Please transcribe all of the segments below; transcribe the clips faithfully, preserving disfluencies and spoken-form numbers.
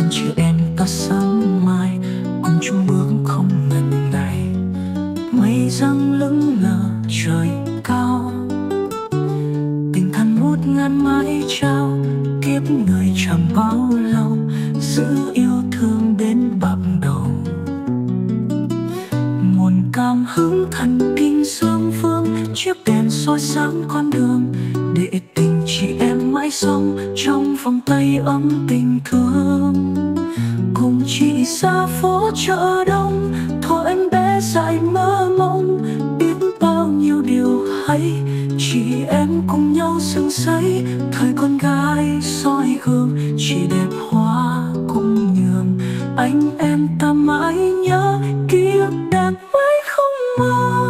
gian chia em ta sáng mai, cùng chung bước không ngần ngại. Mây giăng lững lờ trời cao, tình thân ngút ngàn mãi trao. Kiếp người chẳng bao lâu, giữ yêu thương đến bạc đầu. Nguồn cảm hứng thần kinh sương phương, chiếc đèn soi sáng con đường, để tình chị em mãi sống trong vòng tay ấm tình thương. Cùng chị ra phố chợ đông, thuở em bé dại mơ mộng, biết bao nhiêu điều hay. Chị em cùng nhau sương sấy, thời con gái soi gương, chị đẹp hoa cũng nhường. Anh em ta mãi nhớ kiếp đẹp mãi không mơ.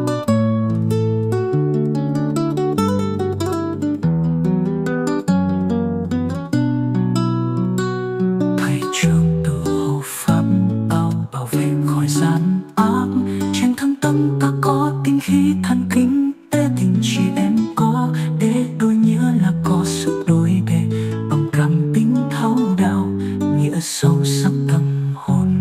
Thầy trường từ hộ pháp bao bảo vệ khỏi gian ác. Trên thân tâm ta có tinh khí thần kinh tế, tình chị em có để đôi nghĩa là có sự đôi bề. Bằng cảm tính thấu đạo, nghĩa sâu sắc tâm hồn.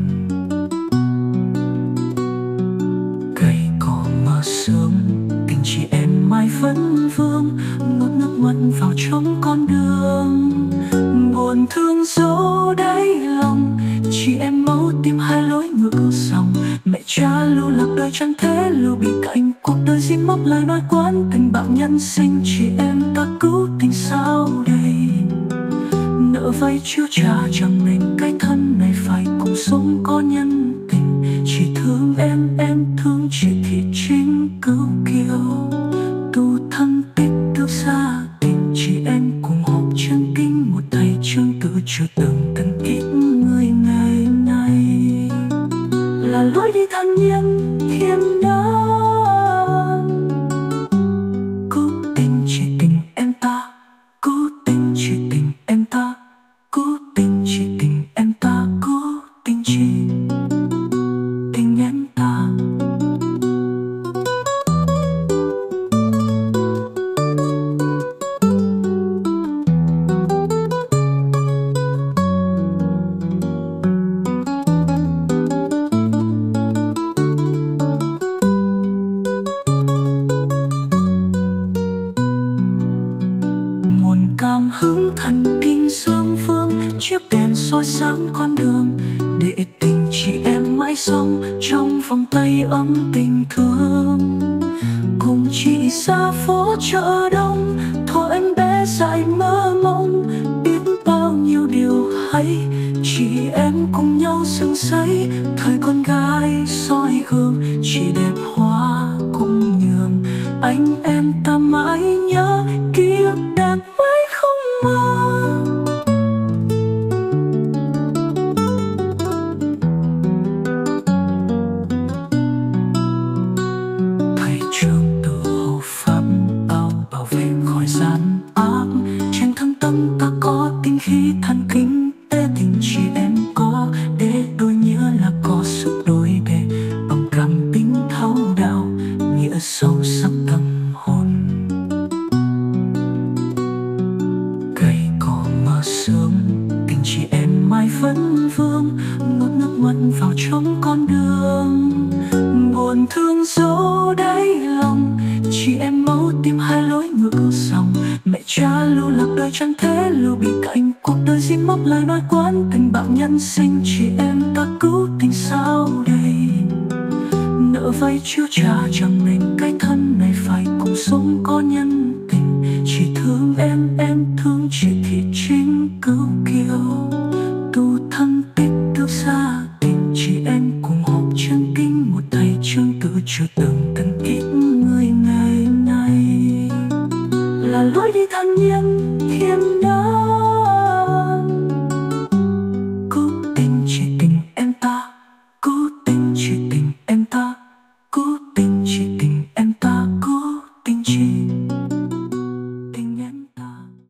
Cây cỏ mờ sương, tình chị em mãi vẫn vương, ngút nước mắt vào trong con đường. Buồn thương dấu đáy lòng, chị em mẫu tìm hai lối ngược dòng. Mẹ cha lưu lạc đời chẳng thế lưu bị cạnh cuộc đời xin móc lời nói quán tình bạo nhân sinh. Chị em ta cứu tình sao đây, nợ vay chiếu trả chẳng nên cái thân này phải cùng sống có nhân tình. Chị thương em, em thương chị thì chính cứu kiều, tu thân tích đức gia tình. Chị em cùng học chân kinh một thầy chương tự chưa từng từng ít người ngày nay. Là lối đi thản nhiên hiên ngang, cứu tình chị tình em ta, cứu tình chị tình em ta, cứu tình chị tình em ta, cứu tình chị tình em ta. Cảm hứng thần kinh sương phương, chiếc đèn soi sáng con đường, để tình chị em mãi sống trong vòng tay ấm tình thương. Cùng chị ra phố chợ đông, thuở em bé dại mơ mộng, biết bao nhiêu điều hay. Chị em cùng nhau sương sấy, thời con gái soi gương, chị đẹp hoa cũng nhường. Anh em ta mãi nhớ kiếp đẹp mãi không mơ. Thầy trường từ hộ pháp bao bảo vệ khỏi gian ác. Trên thân tâm ta có tinh khí thần kinh tế, tình chị em có để đôi nghĩa là có sự đôi bề. Bằng cảm tính thấu đạo, nghĩa sâu sắc tâm hồn. Cây cỏ mờ sương, tình chị em mãi vẫn vương, ngút nước mắt vào trong con đường. Buồn thương dấu đáy lòng, chị em mẫu tìm hai lối ngược dòng. Mẹ cha lưu lạc đời chẳng thế lưu bị cạnh cuộc đời xin móc lời nói quán tình bạo nhân sinh. Chị em ta cứu tình sao đây, nợ vay chiếu trả chẳng nên cái thân này phải cùng sống có nhân tình. Chị thương em, em thương chị thì chính cứu kiều,